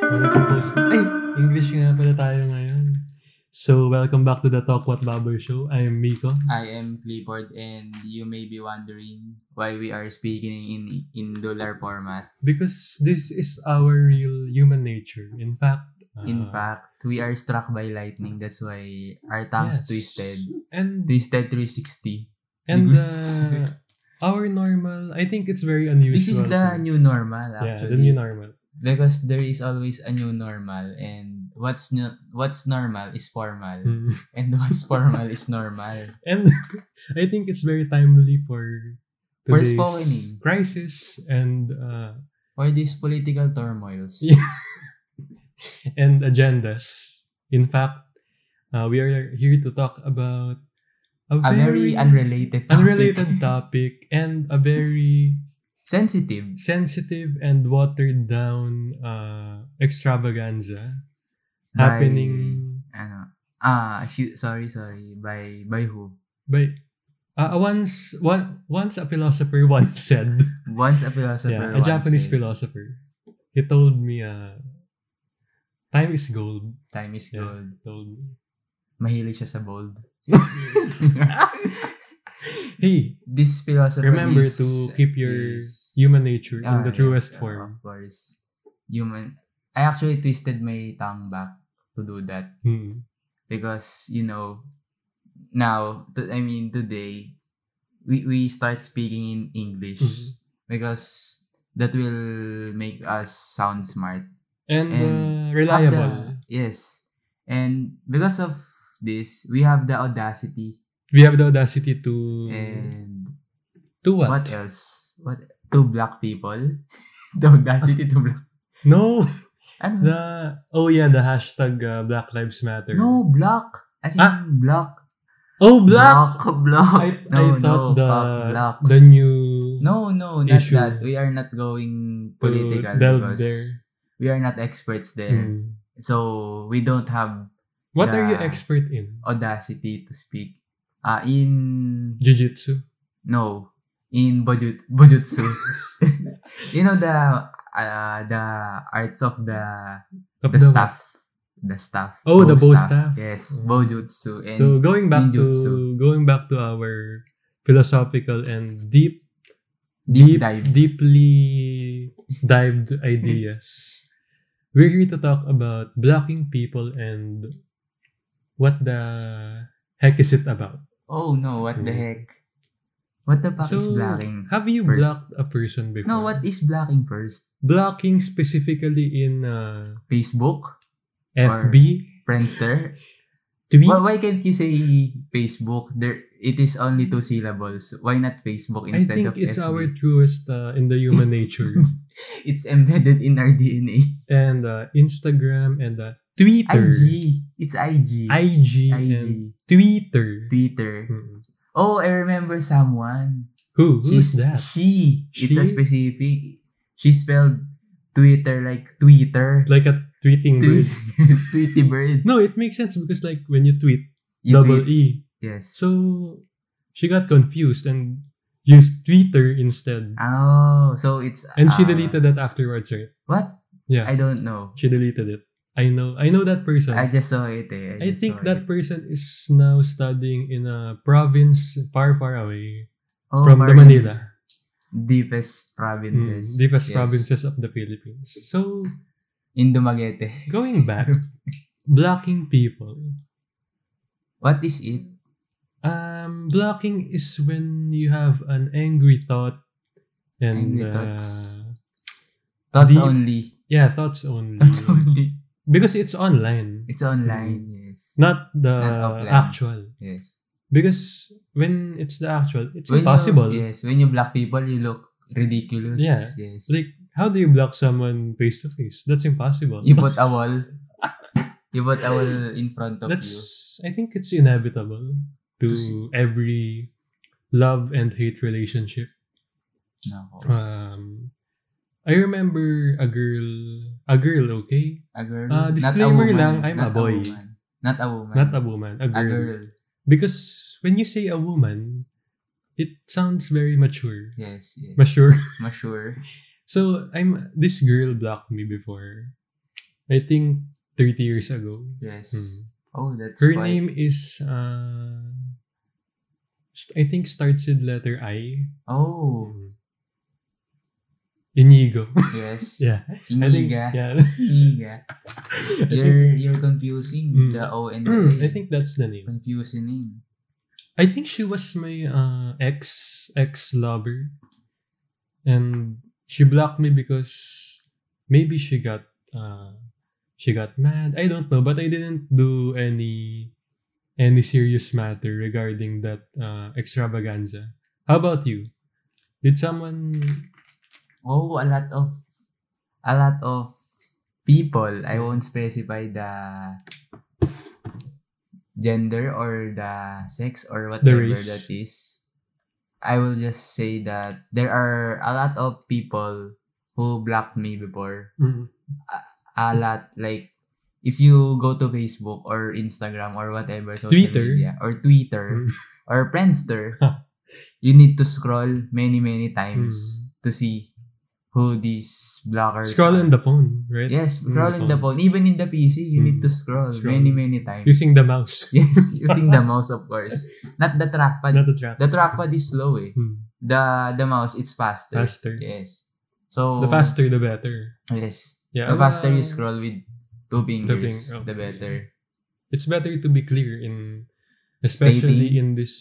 Makapag-post. Ay! English nga pala tayo ngayon. So, welcome back to the Talk What Babber Show. I am Miko. I am Clifford, and you may be wondering why we are speaking in dollar format. Because this is our real human nature. In fact, We are struck by lightning. That's why our tongues yes. twisted And 360 and degrees. our normal, I think it's very unusual. This is the new normal, Yeah, actually. the new normal. Because there is always a new normal, and what's normal is formal, and what's formal is normal. And I think it's very timely for today's spokening. crisis and For these political turmoils. and agendas. In fact, we are here to talk about a very unrelated topic and a very sensitive and watered down extravaganza by, happening. Sorry. By who? By once a philosopher once said. Once a philosopher. Yeah, a Japanese philosopher. He told me, time is gold. Time is gold. Told me. Mahilig siya sa bold. Hey, this philosopher remember to keep your human nature in the truest form. Of course. Human. I actually twisted my tongue back to do that. Because, now, today, we start speaking in English. Because that will make us sound smart. And reliable. Yes. And because of this, we have the audacity. We have the audacity to... And... To what? What else? To black people? The audacity to black... No! Ano? The hashtag Black Lives Matter. No, black. As in black. Oh, black! Black. I thought blacks. the new... No, not issue. that. We are not going political because we are not experts there. So, we don't have... What are you expert in? Audacity to speak. In... Jiu-jitsu? No. In Bojutsu. The arts of the staff. The staff. Oh, the bow staff. Yes, Bojutsu. And so going back to our philosophical and deeply dived ideas. We're here to talk about blocking people and what the heck is it about? Oh no, what the heck? What the fuck is blocking? Have you blocked a person before? No, what is blocking first? Blocking specifically in Facebook? FB? Friendster? Tweet? Why can't you say Facebook? It is only 2 syllables. Why not Facebook instead of FB? I think it's our truest in the human nature. It's embedded in our DNA. And Instagram and Twitter. IG. It's IG. And Twitter. Mm-hmm. Oh, I remember someone. Who's that? She. It's a specific. She spelled Twitter like Twitter. Like a tweeting bird. Tweety bird. No, it makes sense because like when you tweet, double E. Yes. So she got confused and used Twitter instead. Oh, so it's... And she deleted that afterwards, right? What? Yeah. I don't know. She deleted it. I know that person. I just saw it. I think that person is now studying in a province far, far away from the Manila. Deepest provinces. Provinces of the Philippines. So, in Dumaguete. Going back, blocking people. What is it? Blocking is when you have an angry thought and thoughts. Thoughts only. Yeah, thoughts only. Thoughts only. Because it's online. It's online, yes. Not the actual. Yes. Because when it's the actual, it's impossible. When you block people, you look ridiculous. Yeah. Yes. Like, how do you block someone face to face? That's impossible. You put a wall. You put a wall in front of you. I think it's inevitable to every love and hate relationship. No. I remember a girl, okay? A girl? Disclaimer lang, I'm a boy. Not a woman. A girl. Because when you say a woman, it sounds very mature. Yes. Mature. Mature. So, this girl blocked me before. I think 30 years ago. Yes. Hmm. Oh, that's Her quite... name is I think starts with letter I. Oh, Inigo. yes. Yeah. I think Iniga. yeah. Iniga. I think, You're confusing the O and the A. I think that's the name. Confusing name. I think she was my ex lover, and she blocked me because maybe she got mad. I don't know, but I didn't do any serious matter regarding that extravaganza. How about you? Did someone? Oh, a lot of people. I won't specify the gender or the sex or whatever race. that is. I will just say that there are a lot of people who blocked me before. Mhm. A lot, like if you go to Facebook or Instagram or whatever social Twitter. media or Twitter Mm. or Friendster, you need to scroll many times to see who these blockers Scroll are. on the phone, right? Yes, scroll in the phone. Even in the PC, you need to scroll Scroll. many times. Using the mouse. Yes, using the mouse, of course. Not the trackpad. Not the track. The trackpad is slow eh. Hmm. The mouse, it's faster. Faster. Yes. So The faster, the better. yes. Yeah. The faster you scroll with two fingers, okay. the better. It's better to be clear especially Stating. in this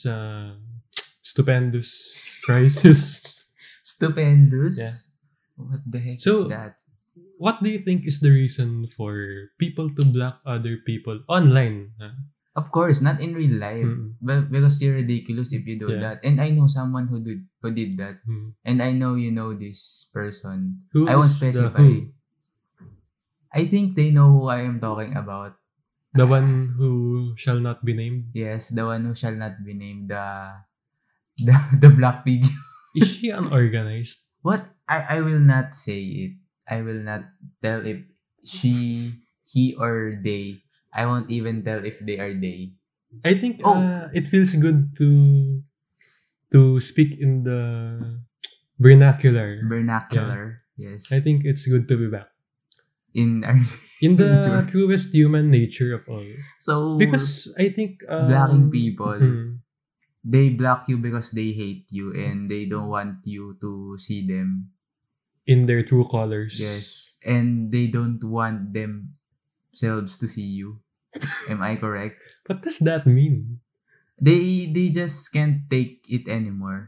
stupendous crisis. Stupendous. Yeah. What the heck So, is that? What do you think is the reason for people to block other people online? Of course, not in real life. Mm. But because you're ridiculous if you do Yeah. that. And I know someone who did that. Mm. And I know you know this person. Who I won't is the specify. who? I think they know who I am talking about. The one who shall not be named? Yes, the one who shall not be named. The black pig. Is she unorganized? What? I will not say it. I will not tell if she, he, or they. I won't even tell if they are they. I think Oh. it feels good to speak in the vernacular. Vernacular. Yes. I think it's good to be back. In our In the Sure. truest human nature of all. So Because I think blocking people, they they block you because they hate you and they don't want you to see them. in their true colors. Yes. And they don't want themselves to see you. Am I correct? What does that mean? They just can't take it anymore.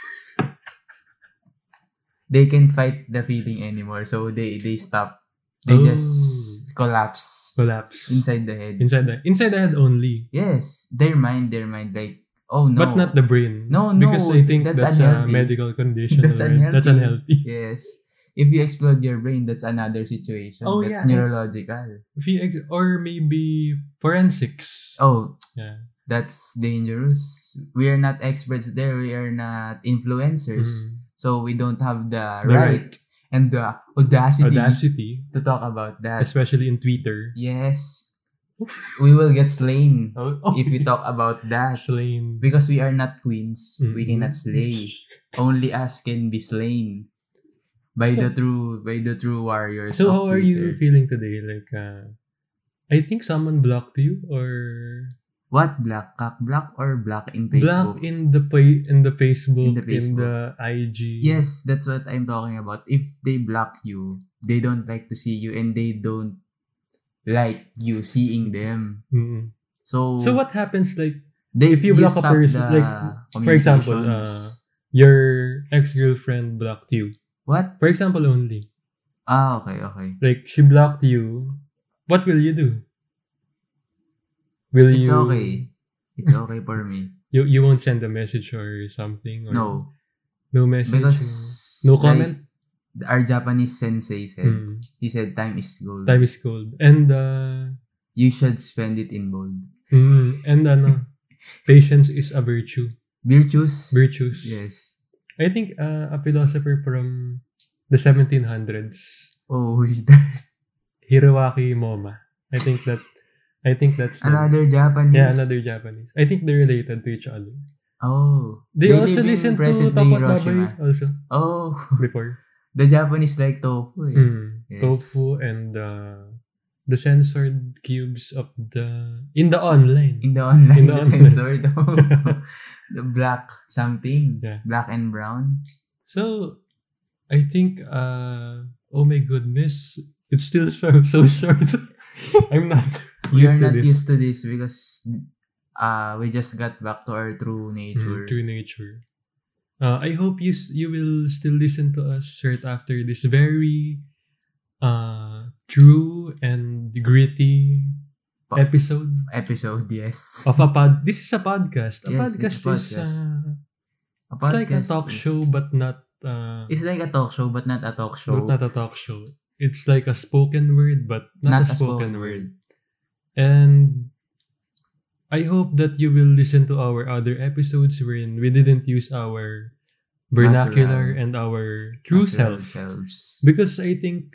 They can't fight the feeling anymore. So they stop. They just collapse Collapse. inside the head. Inside the head only. Yes. Their mind like, oh no. But not the brain. No, Because I think that's that's a unhealthy. medical condition. That's already. unhealthy. That's unhealthy. Yes. If you explode your brain, that's another situation. Oh, That's yeah. neurological. Or maybe forensics. Oh, Yeah. that's dangerous. We are not experts there. We are not influencers. Mm. So we don't have the The right and the audacity to talk about that. Especially in Twitter. Yes. We will get slain Oh, if we talk about that. slain. Because we are not queens. We Mhm. cannot slay. Only us can be slain by the true warriors. So of how are you Twitter. feeling today? Like, I think someone blocked you or What black? Cock block or black in Facebook? block in the Facebook, In the in Facebook. the IG. Yes, that's what I'm talking about. If they block you, they don't like to see you and they don't like you seeing them. Mm. So So what happens like they if you block a stop person, the like, for example, communications. your ex-girlfriend blocked you. What? For example only. Okay. Like she blocked you. What will you do? Will It's you okay. It's okay for me. You won't send a message or something or No. no message. Because no comment. like our Japanese sensei said, Hmm. he said time is gold. Time is gold. And You should spend it in gold. patience is a virtue. Virtues? Virtues. Yes. I think a philosopher from the 1700s, Oh, who is that? Hiroaki Moma. I think that's them. Another Japanese? Yeah, another Japanese. I think they're related to each other. Oh. They also live in listen to present-day Tokot Hiroshima. Babay also Oh. before. The Japanese like tofu eh. Yes. Tofu and the censored cubes of in the online. In the online, In the the online. censored. The black something. Yeah. Black and brown. So I think oh my goodness, it's still so short. I'm not We are used to not this. used to this because we just got back to our true nature. True nature. I hope you will still listen to us right after this very true and gritty episode Episode, yes. of a pod. This is a podcast. A Yes, podcast it's a podcast. is A it's like a podcast talk is- show, but not It's like a talk show, but not a talk show. but not a talk show. It's like a spoken word, but not, a spoken word. word. And I hope that you will listen to our other episodes wherein we didn't use our vernacular Natural. and our true Natural self. selves. Because I think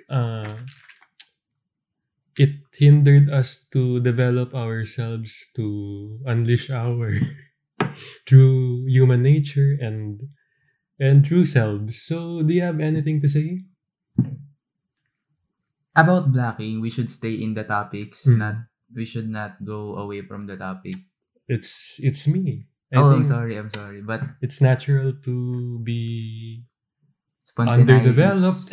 it hindered us to develop ourselves to unleash our true human nature and true selves. So, do you have anything to say? About blacking, we should stay in the topics. Mm. We should not go away from the topic. It's me. I I'm think sorry. But it's natural to be spontaneous. underdeveloped.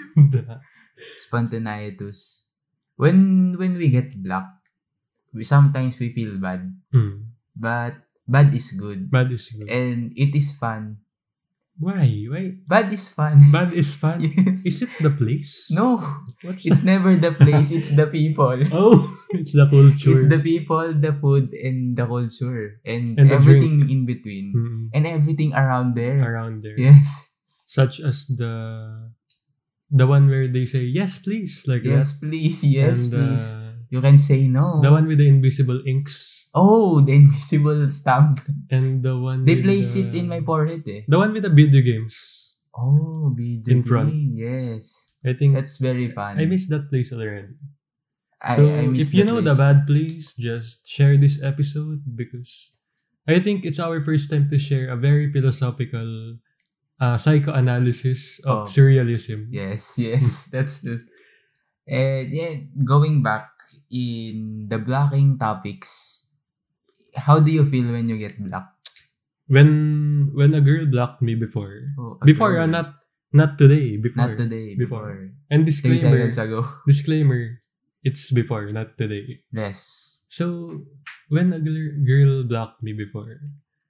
Spontaneous. When we get blocked, sometimes we feel bad. But bad is good. Bad is good. And it is fun. Why? Bad is fun. Bad is fun? Yes. Is it the place? No. What's It's never the place, it's the people. Oh, it's the culture. It's the people, the food, and the culture. And And the everything in between. Mm, And everything around there. around there. Yes. Such as the one where they say yes please like Yes, that. please. Yes, And, please. You can say no. the one with the invisible inks Oh, the invisible stamp. and the one They with place the, it in my forehead eh. the one with the video games. Oh, video In front. game. Yes. I think That's very fun. I miss that place already. I So miss if you the know the place. bad place, just share this episode because I think it's our first time to share a very philosophical psychoanalysis Oh. of surrealism. Yes, that's true. And yeah, going back in the blocking topics, how do you feel when you get blocked? When a girl blocked me before. Oh, a Before, girl. not today. Before. Not today, Before. before. And 3 disclaimer, seconds ago. disclaimer, it's before, not today. Yes. So, when a girl blocked me before,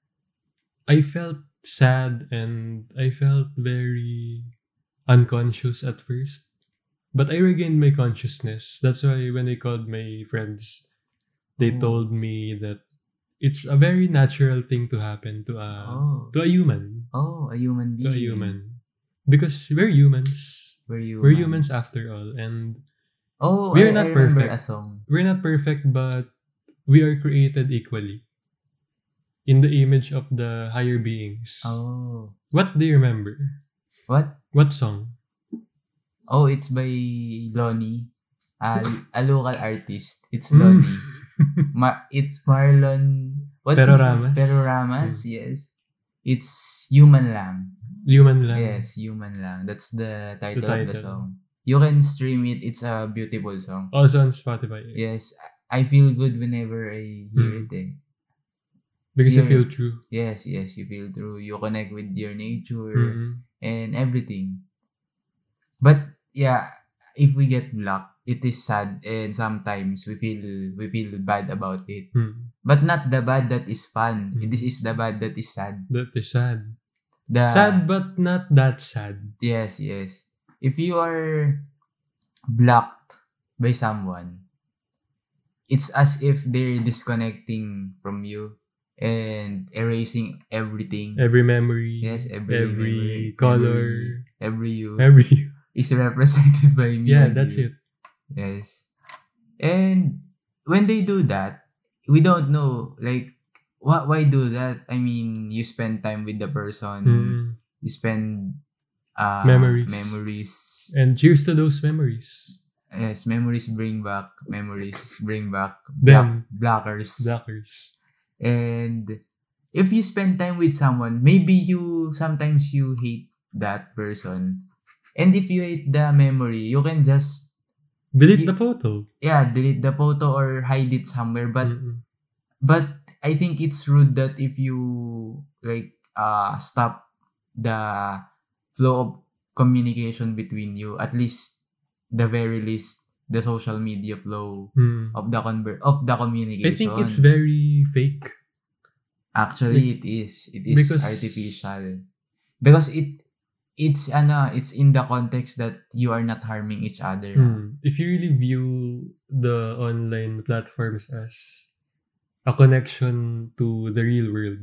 I felt sad and I felt very unconscious at first. But I regained my consciousness. That's why when I called my friends, they Oh. told me that it's a very natural thing to happen to a human. Oh, a human being. To a human. Because we're humans. We're We're humans after all. And Oh, We're I not remember perfect. a song. we're not perfect, but we are created equally in the image of the higher beings. Oh. What do you remember? What? What song? Oh, it's by Lonnie. A local artist. It's Mm. Lonnie. It's Marlon. What's his Peroramas. name? Peroramas, yes. It's Human Lang. Human lang. Yes, Human Lang. That's the title of the title. song. You can stream it. It's a beautiful song. Also on Spotify. Yes, I feel good whenever I hear it. Eh. Because I Yeah. feel true. Yes, you feel true. You connect with your nature Mm-mm. and everything. But yeah, if we get blocked, it is sad, and sometimes we feel bad about it. Mm. But not the bad that is fun. Mm. This is the bad that is sad. That is sad. The Sad but not that sad. Yes. If you are blocked by someone, it's as if they're disconnecting from you and erasing everything. Every memory. Yes, every memory, color. every you Every is represented by me. yeah, and that's you. it. Yes. And when they do that, we don't know, like, why do that? I mean, you spend time with the person, Mm. you spend Memories. And cheers to those memories. Yes, memories bring back Them. blockers. Blackers. And if you spend time with someone, maybe sometimes you hate that person. And if you hate the memory, you can just delete the photo. Yeah, delete the photo or hide it somewhere. But I think it's rude that if you like stop the flow of communication between you, at least the very least the social media flow of the communication. I think it's very fake. Actually, it is because artificial. Because it's in the context that you are not harming each other. If you really view the online platforms as a connection to the real world,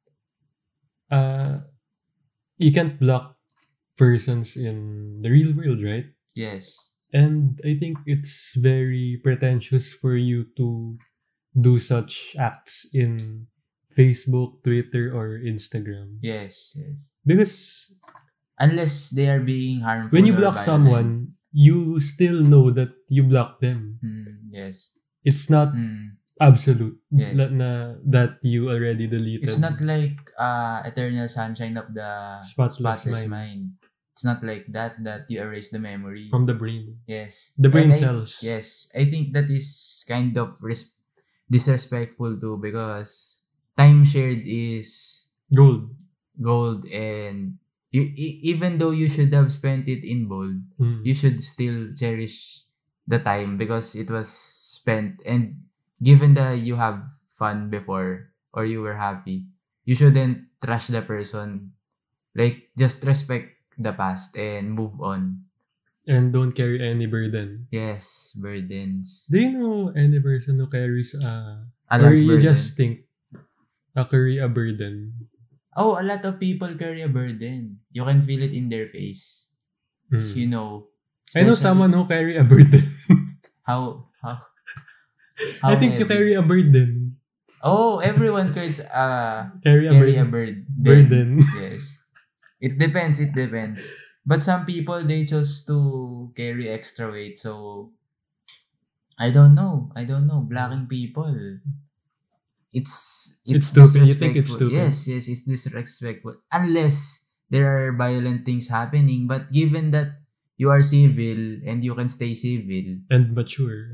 you can't block persons in the real world, right? Yes. And I think it's very pretentious for you to do such acts in Facebook, Twitter, or Instagram. Yes. Because unless they are being harmful. When you block someone, you still know that you blocked them. Yes. It's not absolute yes. that you already deleted. It's not like Eternal Sunshine of the Spotless Mind. It's not like that you erase the memory. From the brain. Yes. The brain cells. Yes. I think that is kind of disrespectful too, because time shared is gold, and you, even though you should have spent it in bold, you should still cherish the time because it was spent, and given that you have fun before or you were happy, you shouldn't trash the person. Like, just respect the past and move on. And don't carry any burden. Yes, burdens. Do you know any person who carries a life burden? You just think carry a burden? Oh, a lot of people carry a burden. You can feel it in their face. You know. I know someone who carry a burden. How I think heavy? You carry a burden. Oh, everyone carries carry a burden. Yes. It depends. But some people, they chose to carry extra weight. So, I don't know. Blocking people. It's stupid. You think it's stupid? Yes, it's disrespectful. Unless there are violent things happening. But given that you are civil and you can stay civil. And mature.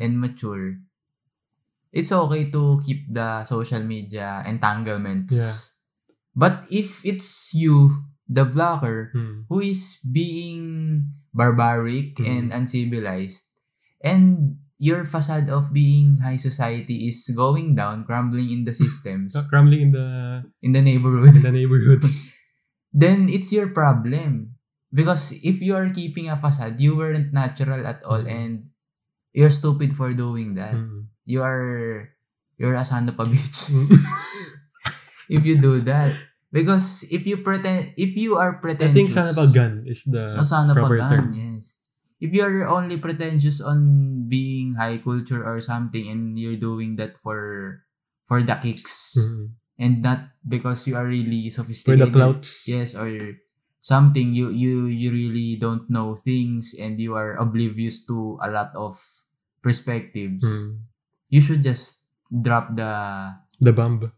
It's okay to keep the social media entanglements. Yeah. But if it's you, the blocker, who is being barbaric and uncivilized, and your facade of being high society is going down, crumbling in the systems, crumbling in the neighborhoods, then it's your problem. Because if you are keeping a facade, you weren't natural at all, and you're stupid for doing that. You're a son of a bitch. If you do that. Because if you are pretentious, I think son of a gun is the proper term. Yes. If you are only pretentious on being high culture or something, and you're doing that for the kicks, and not because you are really sophisticated. For the clouts. Yes, or something you really don't know things, and you are oblivious to a lot of perspectives. You should just drop the bomb.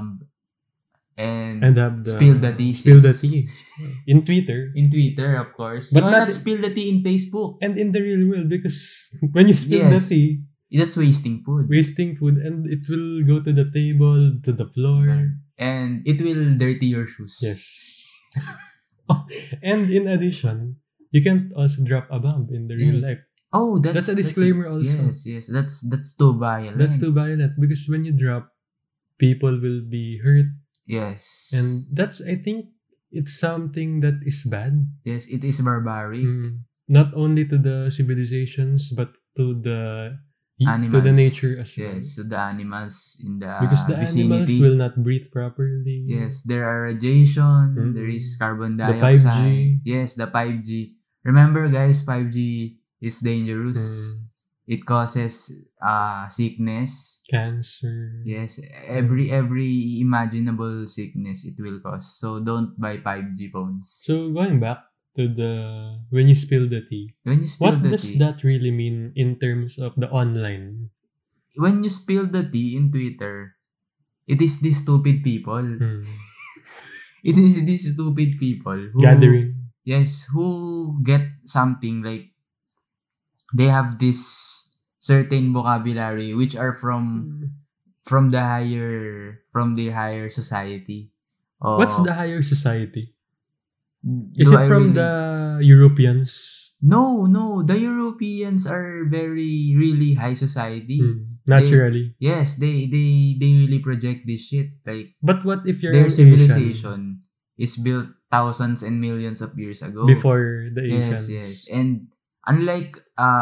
And have spill the tea. In Twitter. Of course. But not spill the tea in Facebook. And in the real world, because when you spill the tea, that's wasting food. And it will go to the table, to the floor. And it will dirty your shoes. Yes. And in addition, you can't also drop a bomb in the real life. Oh, that's a disclaimer also. Yes. That's too violent. That's too violent, because when you drop, people will be hurt. Yes. And I think it's something that is bad. Yes, it is barbaric. Not only to the civilizations, but to the animals. To the nature as well. Yes, to the animals in the because the vicinity. Animals will not breathe properly. Yes, there are radiation, there is carbon dioxide. The 5G. Yes, the 5G. Remember guys, 5G is dangerous. It causes sickness, cancer. Yes, every imaginable sickness it will cause. So don't buy 5G phones. So going back to when you spill the tea. What does that really mean in terms of the online? When you spill the tea in Twitter, it is these stupid people. It is these stupid people who gathering. Yes, who get something like they have this certain vocabulary which are from the higher society. What's the higher society? Is Do it I from really? the Europeans? No. The Europeans are really high society. Naturally. Yes, they really project this shit. Like, But what if you're their an Asian? civilization is built thousands and millions of years ago. Before the Asians. Yes. And unlike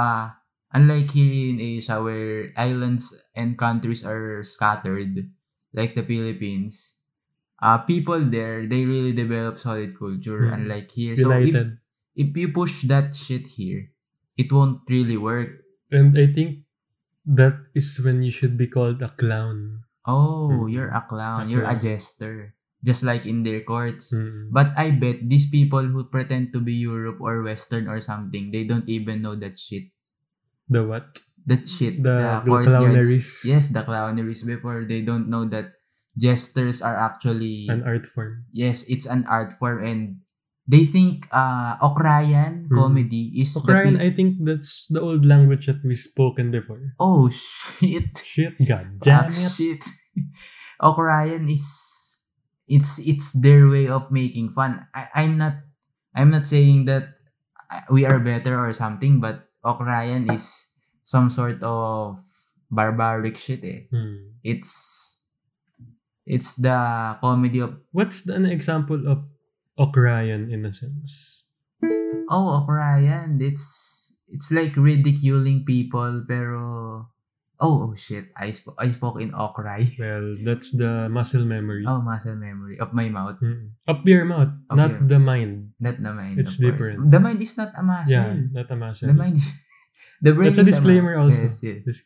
here in Asia where islands and countries are scattered, like the Philippines, people there, they really develop solid culture, unlike here. United. So if you push that shit here, it won't really work. And I think that is when you should be called a clown. Oh, you're a clown. You're a jester. Just like in their courts. But I bet these people who pretend to be Europe or Western or something, they don't even know that shit. The what? That shit. The courtyards. clowneries. Yes, the clowneries before. They don't know that jesters are actually an art form. Yes, it's an art form, and they think Okrayan comedy is Okrayan, I think that's the old language that we spoken before. Oh shit. Shit, god damn it. Shit. Okrayan is it's their way of making fun. I'm not saying that we are better or something, but Okrayan is some sort of barbaric shit eh. It's the comedy of... What's an example of Okrayan in a sense? Oh, Okrayan. It's like ridiculing people, pero... Oh shit. I spoke in Okray. Well, that's the muscle memory. Oh, muscle memory. Of my mouth. Of your mouth, not the mind. Not the mind. It's different. The mind is not a muscle. Yeah, not a muscle. The mind is... The brain that's a disclaimer also. Yes.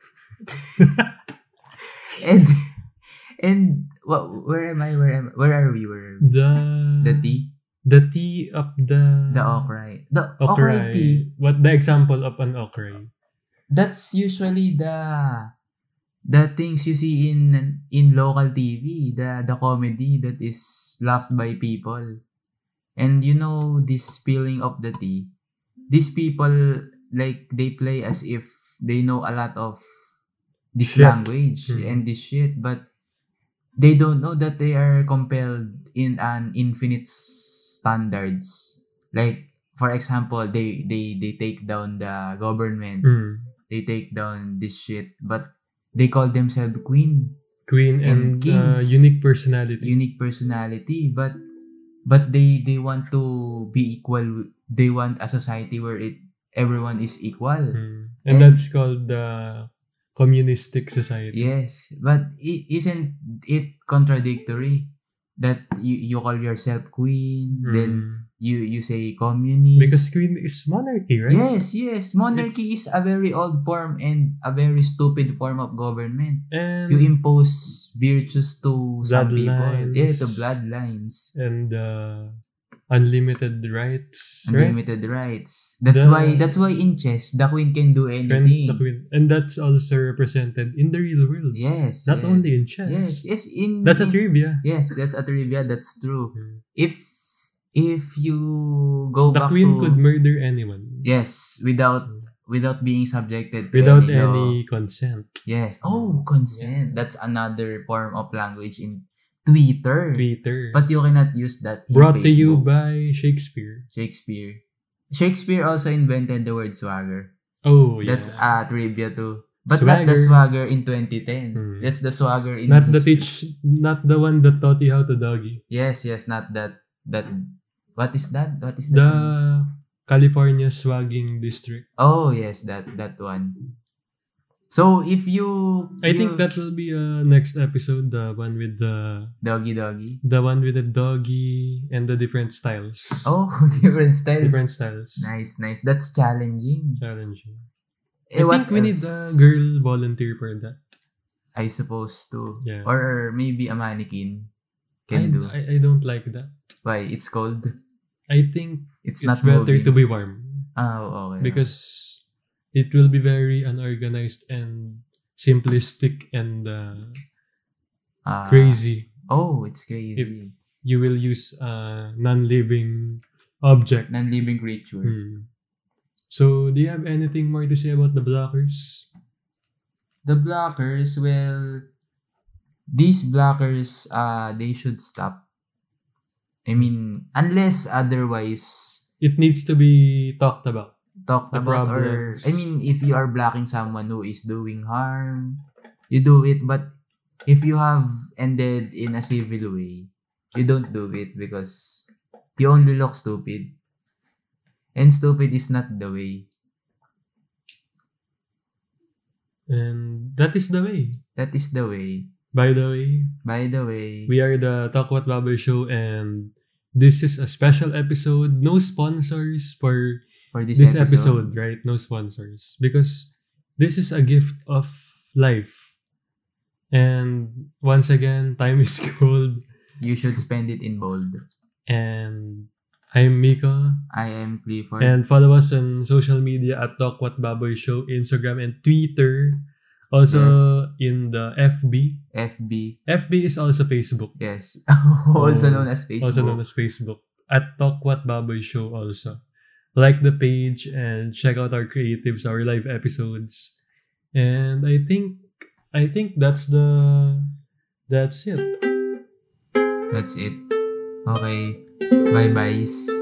And where am I? Where are we? The tea? The tea of the okray. The okray tea. What the example of an okray? That's usually the things you see in local TV, the comedy that is laughed by people. And you know this spilling of the tea. These people, like, they play as if they know a lot of this language and this shit, but they don't know that they are compelled in an infinite standards. Like, for example, they take down the government. They take down this shit, but they call themselves queen and kings. Unique personality. But they want to be equal. They want a society where everyone is equal. And that's called the communistic society. Yes, but isn't it contradictory that you call yourself queen, then you say communist? Because queen is monarchy, right? Yes. Monarchy is a very old form and a very stupid form of government. And you impose virtues to some people. Yeah, to bloodlines. And unlimited rights. Unlimited rights. That's why in chess the queen can do anything. The queen. And that's also represented in the real world. Yes. Not only in chess. Yes. That's a trivia. Yes, that's a trivia. That's true. If you go back to... The queen could murder anyone. Yes, without being subjected to without any consent. Yes. Oh, consent. That's another form of language in Twitter. But you cannot use that in Brought Facebook. to you by Shakespeare. Shakespeare also invented the word swagger. Oh, yeah. That's a trivia too. But swagger. Not the swagger in 2010. That's the swagger in... Not the one that taught you how to doggy. Yes, not that... What is that? The California Swagging District. Oh, yes, that one. So if I think that will be next episode, the one with the doggy. The one with the doggy and the different styles. Oh, different styles. Nice. That's challenging. I think we need a girl volunteer for that. I suppose too. Yeah. Or maybe a mannequin can do. I don't like that. Why? It's cold? I think it's not better moving. To be warm. Oh, okay. Because it will be very unorganized and simplistic and crazy. Oh, it's crazy. If you will use a non-living object. Non-living creature. So, do you have anything more to say about the blockers? The blockers, well, these blockers, they should stop. I mean, unless otherwise It needs to be talked about. talked The about, or problems. I mean, if you are blocking someone who is doing harm, you do it. But if you have ended in a civil way, you don't do it because you only look stupid. And stupid is not the way. And that is the way. That is the way. By the way, We are the Talk What Baboy Show, and this is a special episode. No sponsors for for this episode, right? No sponsors. Because this is a gift of life. And once again, time is gold. You should spend it in bold. And I'm Mika. I am Clifford. And follow us on social media at Talk What Baboy Show, Instagram and Twitter. Also in the FB. FB is also Facebook. Yes. Also known as Facebook. Also known as Facebook. At Talk What Baboy Show also. Like the page and check out our creatives, our live episodes. And I think that's it. That's it. Okay. Bye-bye.